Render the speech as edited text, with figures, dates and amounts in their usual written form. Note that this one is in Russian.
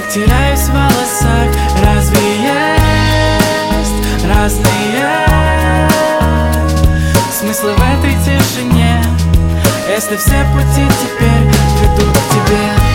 теряюсь в волосах. Разве есть разные смыслы в этой тишине, если все пути теперь ведут к тебе?